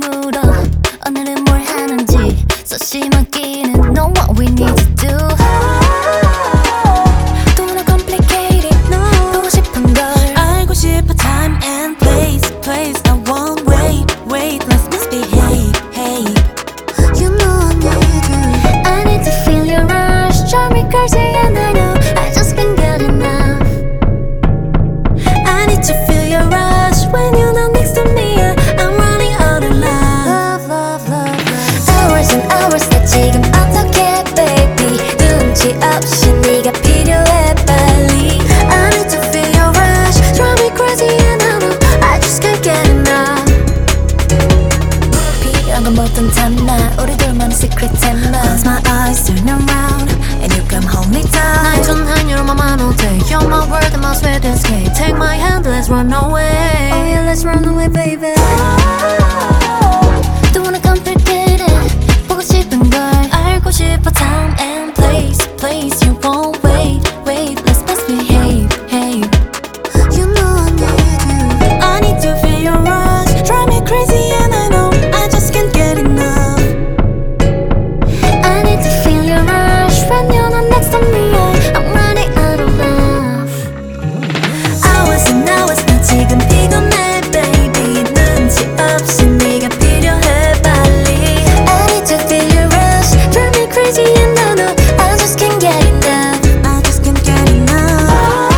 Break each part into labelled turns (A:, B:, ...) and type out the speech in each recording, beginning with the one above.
A: 물어 오늘은 뭘 하는지 소심하기는 know what we need to do. Don't wanna complicate it, no. 보고 싶은 걸
B: 알고 싶어 time and place I won't wait let's misbehave hey.
A: You know I need you. I need to feel your rush. Drive me crazy and I know I just can't get enough.
B: I need to feel your rush when you're not next to me. I'm running out of love.
A: Hours and hours 나 지금 어떡해 baby. 눈치 없이 네가 필요해 빨리.
B: I need to feel your rush
A: Drive me crazy and I know I just can't get enough. 필요한 건 뭐든 담아 우리 둘만의 secret tema.
B: Close my eyes, turn around and you come hold me tight.
A: 날 전한 your 맘만 all day. You're my world and my sweet escape. Take my hand, let's run away. Oh yeah, let's run away baby. Don't wanna complicate it. 보고 싶은 걸 알고 싶어 time and place you won't wait let's misbehave hey.
B: You know I need you. I need to feel your rush. Drive me crazy and I know I just can't get enough.
A: I need to feel your rush when you're not next to me. I'm running out of love.
B: Hours and hours 나 지금 피곤해 baby. 눈치 없이 네가 필요해 빨리.
A: I need to feel your rush. Drive me crazy and I know I just can't get enough.
B: I just can't get enough.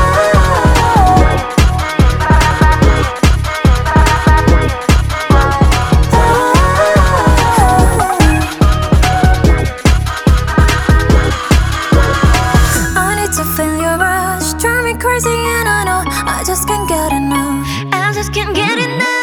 B: I need to feel your rush. Drive me crazy and I know I just can't get enough.
A: I just can't get enough.